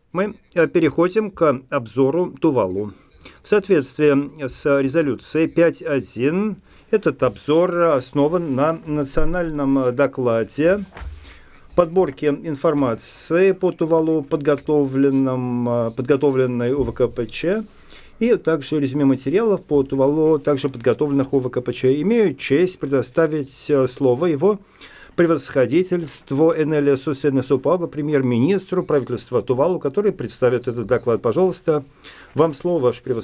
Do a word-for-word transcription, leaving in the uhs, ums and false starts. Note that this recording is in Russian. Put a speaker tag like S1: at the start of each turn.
S1: Мы э, переходим к обзору Тувалу. В соответствии с резолюцией пять точка один этот обзор основан на национальном докладе подборке информации по Тувалу, подготовленном, подготовленной УВКПЧ, и также резюме материалов по Тувалу, также подготовленных УВКПЧ. Имею честь предоставить слово его превосходительству Энели Сусене Супаго, премьер-министру правительства Тувалу, который представит этот доклад. Пожалуйста, вам слово, ваше превосходительство.